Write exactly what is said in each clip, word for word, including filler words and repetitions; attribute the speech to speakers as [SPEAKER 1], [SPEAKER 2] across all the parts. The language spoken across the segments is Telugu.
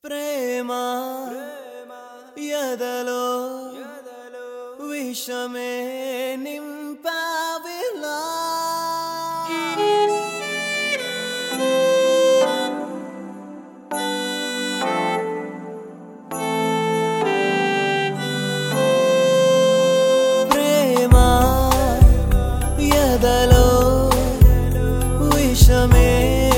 [SPEAKER 1] ప్రేమ ఎదలో విషమే నింపావిలా ప్రేమ ఎదలో విషమే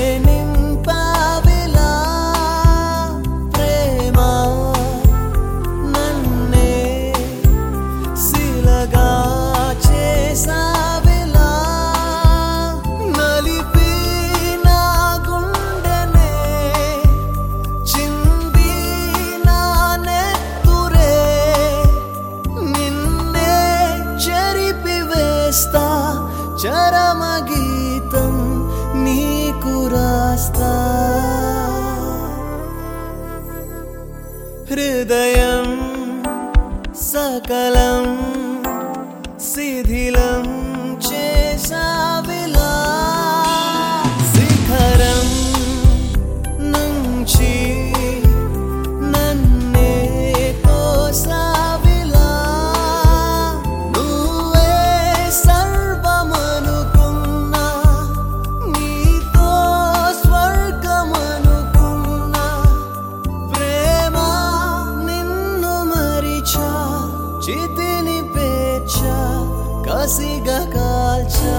[SPEAKER 1] చరమ గీతం నీకు రాస్తా హృదయం సకలం శిథిలం చేసావిలా శిఖరం నుంచి నన్నే తోసావిలా చితిని పేర్చా కసిగా కాల్చా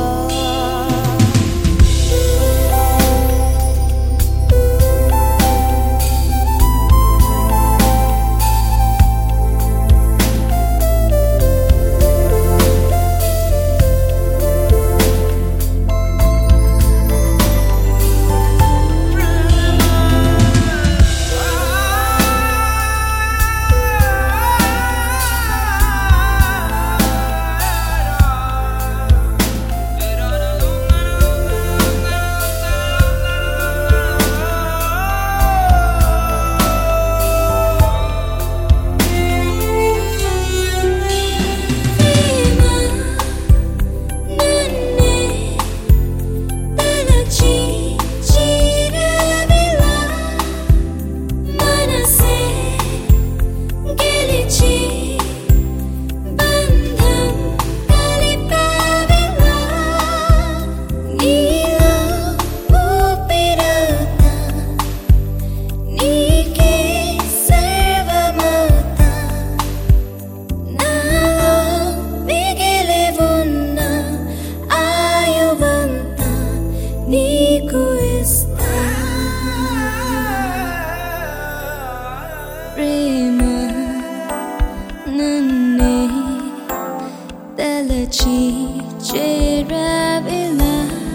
[SPEAKER 1] ప్రేమ నన్నే తలచి చేరవిలా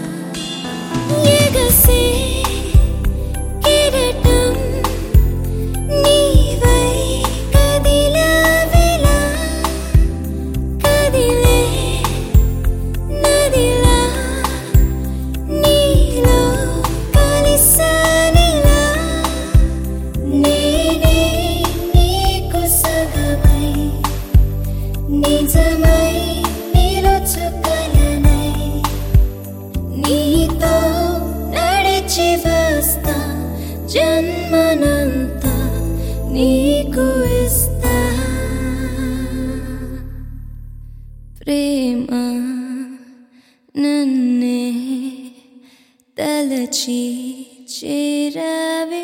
[SPEAKER 1] ఎగసే కిరటం నీవై కదిలావిలా కదిలే నదిలా నీలో కలిసానిలా నేనే నిజమై నిలుచుకలనై నీతో నడిచి వస్తా జన్మనంతా నీకు ఇస్తా ప్రేమ నన్నే తలచి చేరవి